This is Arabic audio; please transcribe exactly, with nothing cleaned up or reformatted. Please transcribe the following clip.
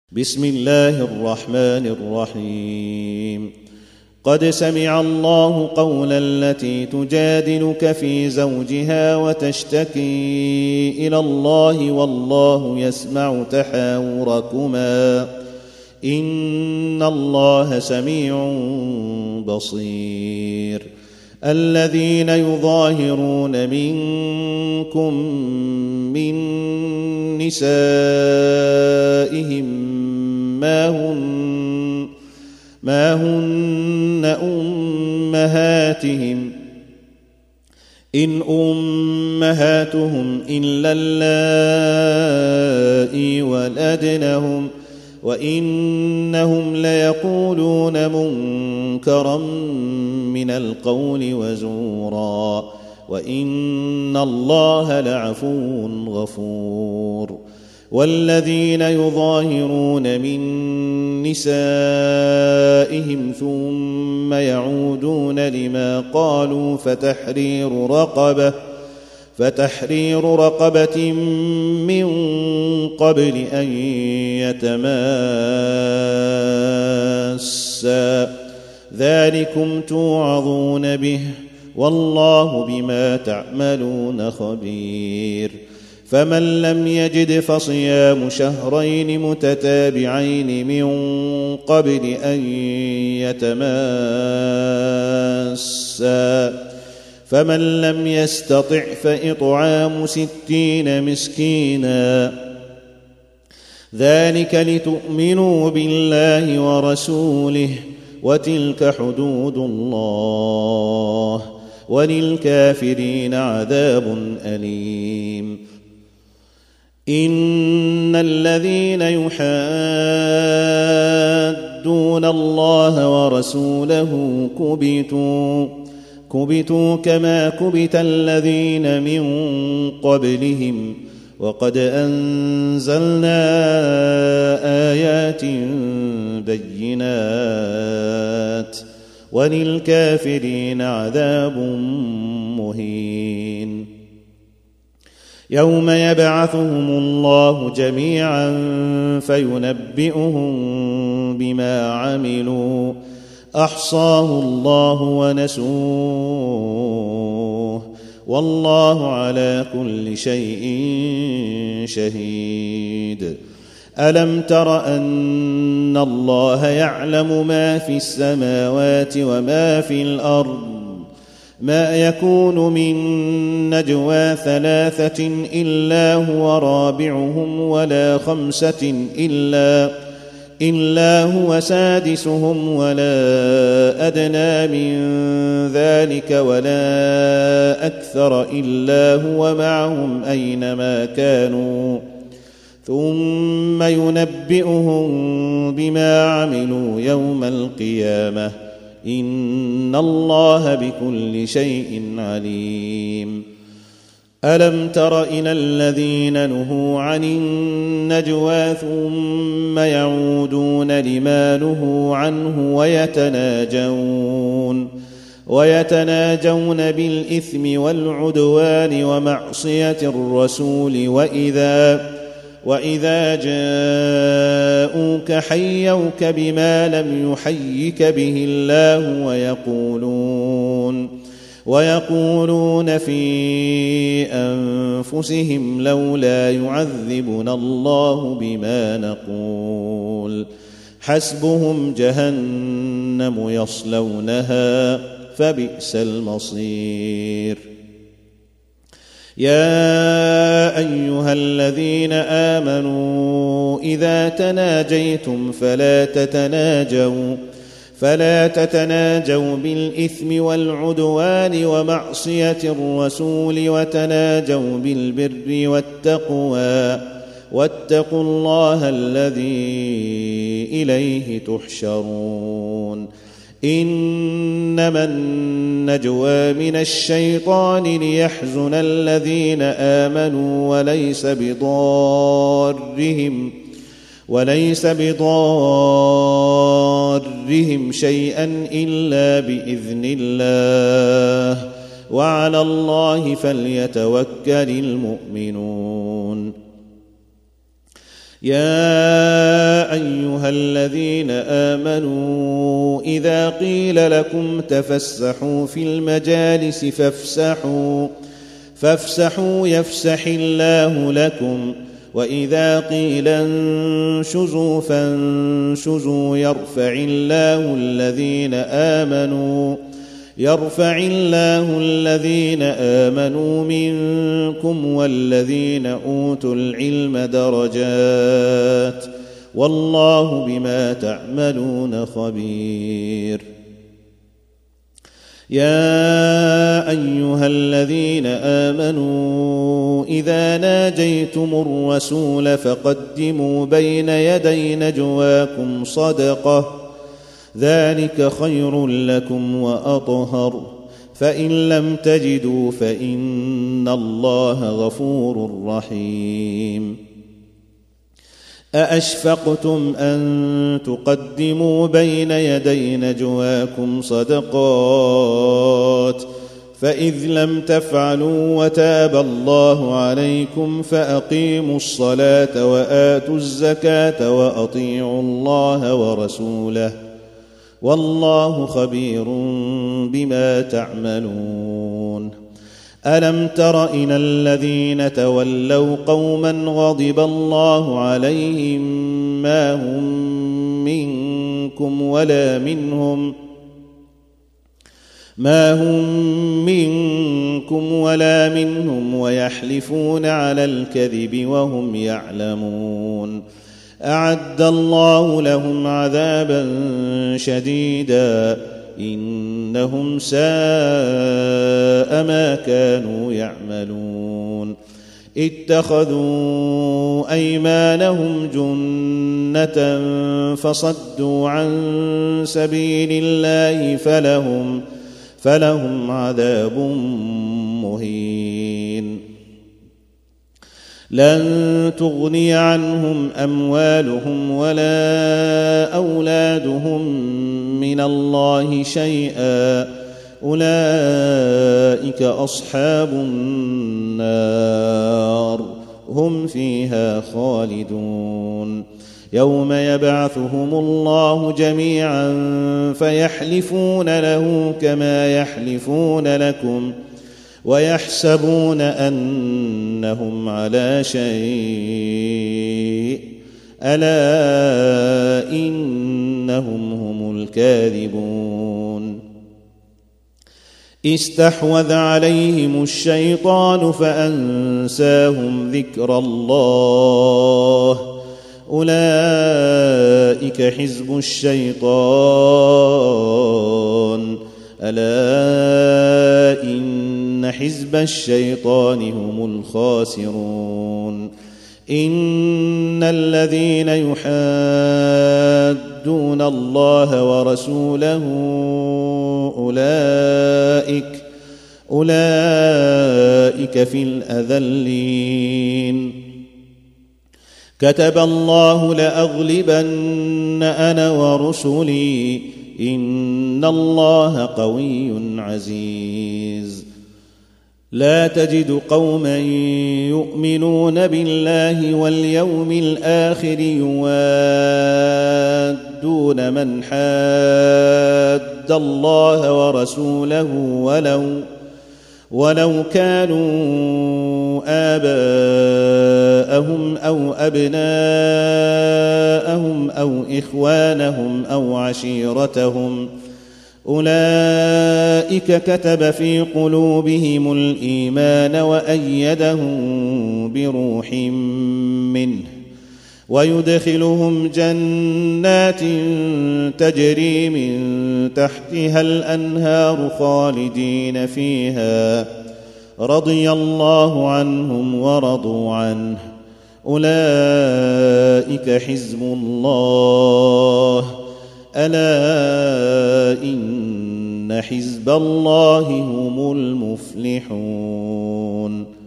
بسم الله الرحمن الرحيم قد سمع الله قول التي تجادلك في زوجها وتشتكي إلى الله والله يسمع تحاوركما إن الله سميع بصير الذين يظاهرون منكم من نسائهم ما هن, ما هن أمهاتهم إن أمهاتهم إلا اللائي ولدنهم وإنهم ليقولون منكرا من القول وزورا وإن الله لعفو غفور والذين يظاهرون من نسائهم ثم يعودون لما قالوا فتحرير رقبة فتحرير رقبة من قبل أن يتماسا ذلكم توعظون به والله بما تعملون خبير فمن لم يجد فصيام شهرين متتابعين من قبل أن يتماسا فمن لم يستطع فإطعام ستين مسكينا ذلك لتؤمنوا بالله ورسوله وتلك حدود الله وللكافرين عذاب أليم إن الذين يحادون الله ورسوله كبتوا كبتوا كما كبت الذين من قبلهم وقد أنزلنا آيات بينات وللكافرين عذاب مهين يوم يبعثهم الله جميعا فينبئهم بما عملوا أحصاه الله ونسوه والله على كل شيء شهيد ألم تر أن الله يعلم ما في السماوات وما في الأرض ما يكون من نجوى ثلاثة إلا هو رابعهم ولا خمسة إلا إلا هو سادسهم ولا أدنى من ذلك ولا أكثر إلا هو معهم أينما كانوا ثم ينبئهم بما عملوا يوم القيامة إن الله بكل شيء عليم ألم تر إلى الذين نهوا عن النجوى ثم يعودون لما نهوا عنه ويتناجون ويتناجون بالإثم والعدوان ومعصية الرسول وإذا وإذا جاءوك حيوك بما لم يحيك به الله ويقولون ويقولون في أنفسهم لولا يعذبنا الله بما نقول حسبهم جهنم يصلونها فبئس المصير يا أيها الذين آمنوا إذا تناجيتم فلا تتناجوا فلا تتناجوا بالإثم والعدوان ومعصية الرسول وتناجوا بالبر والتقوى واتقوا الله الذي إليه تحشرون إنما النجوى من الشيطان ليحزن الذين آمنوا وليس بضارهم وليس بضارهم شيئا إلا بإذن الله وعلى الله فليتوكل المؤمنون يا أيها الذين آمنوا إذا قيل لكم تفسحوا في المجالس فافسحوا فافسحوا يفسح الله لكم وإذا قيل انشزوا فانشزوا يرفع الله الذين آمنوا يرفع الله الذين آمنوا منكم والذين أوتوا العلم درجات والله بما تعملون خبير. يا أيها الذين آمنوا إذا ناجيتم الرسول فقدموا بين يدي نجواكم صدقة ذلك خير لكم وأطهر فإن لم تجدوا فإن الله غفور رحيم. أأشفقتم أن تقدموا بين يدي نجواكم صدقات فإذ لم تفعلوا وتاب الله عليكم فأقيموا الصلاة وآتوا الزكاة وأطيعوا الله ورسوله والله خبير بما تعملون. ألم تر إلى الذين تولوا قوما غضب الله عليهم ما هم منكم ولا منهم ما هم منكم ولا منهم ويحلفون على الكذب وهم يعلمون أعد الله لهم عذابا شديدا إنهم ساء ما كانوا يعملون. اتخذوا أيمانهم جنة فصدوا عن سبيل الله فلهم فلهم عذاب مهين. لن تغني عنهم أموالهم ولا أولادهم من الله شيئا أولئك أصحاب النار هم فيها خالدون. يوم يبعثهم الله جميعا فيحلفون له كما يحلفون لكم ويحسبون أنهم على شيء ألا إنهم هم الكاذبون. استحوذ عليهم الشيطان فأنساهم ذكر الله أولئك حزب الشيطان ألا إن حزب الشيطان هم الخاسرون. إن الذين يحادون الله ورسوله أولئك أولئك في الأذلين. كتب الله لأغلبن أنا ورسلي إن الله قوي عزيز. لا تجد قوما يؤمنون بالله واليوم الآخر يوادون من حاد الله ورسوله ولو ولو كانوا آباءهم أو أبناءهم أو إخوانهم أو عشيرتهم أولئك كتب في قلوبهم الإيمان وأيدهم بروح منه ويدخلهم جنات تجري من تحتها الأنهار خالدين فيها رضي الله عنهم ورضوا عنه أولئك حزب الله ألا إن حزب الله هم المفلحون.